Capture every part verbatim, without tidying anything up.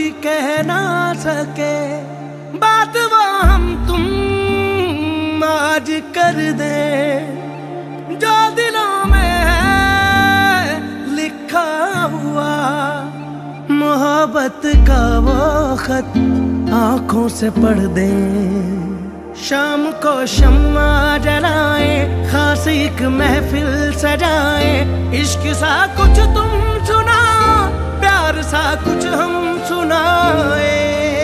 भी कह ना सके बात वो हम तुम आज कर दे, जो दिलों में है लिखा हुआ मोहब्बत का वो खत आंखों से पढ़ दे। शाम को शम्मा जलाए, खास एक महफिल सजाए, इश्क सा कुछ तुम सुनाओ, प्यार सा कुछ हम सुनाए।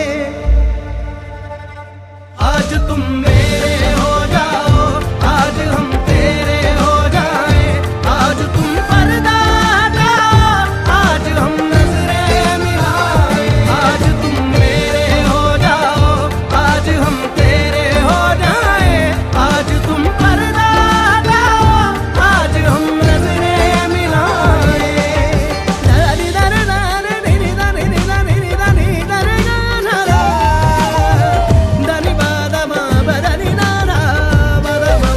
आज तुम मेरे हो जाओ, आज हम तेरे हो जाए, आज तुम पर्दा हटाओ, आज हम नजरें मिलाए। आज तुम मेरे हो जाओ, आज हम तेरे हो जाए, आज तुम पर्दा हटाओ, आज हम नजरें मिलाए। दरी दर दर दरी दरी दरी दरी दरी दरी दरी बादा मा बदनी नारा बादा मा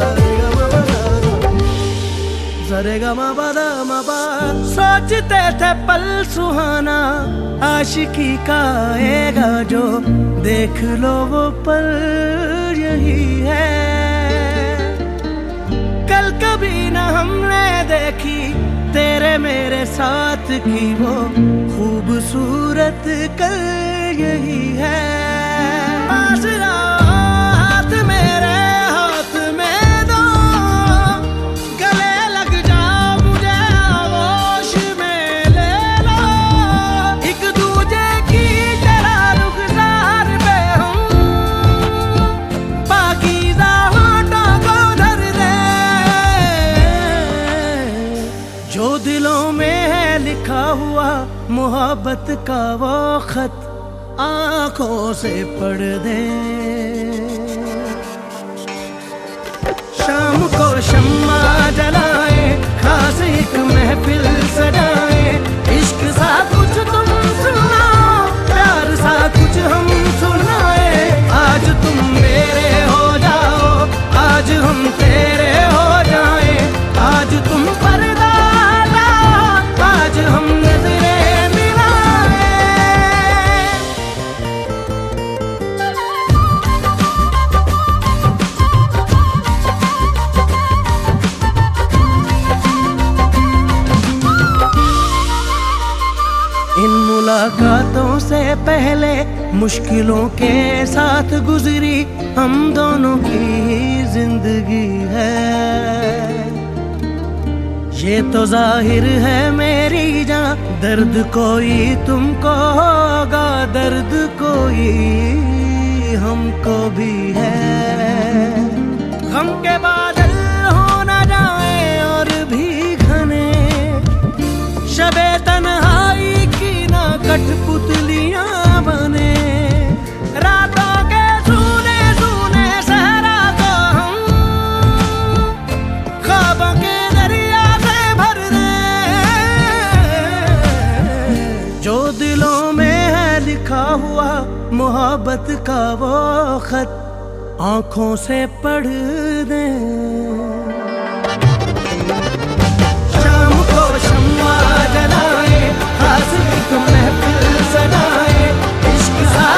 सरे गा मा बादा मा बा। सोचते थे पल सुहाना आशिकी का आएगा जो, देख लो वो पल यही है। कल कभी न हमने देखी तेरे मेरे साथ की वो खूबसूरत कल यही है। पास रहो, हाथ मेरे हाथ में दो, गले लग जाओ मुझे आगोश में ले लो। एक दूजे की तरह रुखसार पे हम पाकीज़ा होठों को धर दे, जो दिलों में है लिखा हुआ मोहब्बत का वो खत आंखों से पढ़ दे। शाम को शम्मा जलाए, खास एक महफिल सजाए, इश्क सा कुछ तुम सुनाओ, प्यार सा कुछ हम सुनाए। आज तुम मेरे हो जाओ, आज हम तेरे हो जाए, आज तुम पर्दा हटाओ, आज हम नजरें मिलाए। इन मुलाकातों से पहले मुश्किलों के साथ गुजरी हम दोनों की जिंदगी है। ये तो जाहिर है मेरी जान, दर्द कोई तुमको होगा, दर्द कोई हमको भी है। गम के बादल हो न जाए और भी घने, शबे तन्हाई की ना कठपुतलियां बने। रातों के सूने सूने सहरा को हम ख्वाबों के दरिया से भर दे, जो दिलों में है लिखा हुआ मोहब्बत का वो खत आंखों से पढ़ दे। शाम को शम्मा जलाए, खास एक महफिल सजाए, इश्क सा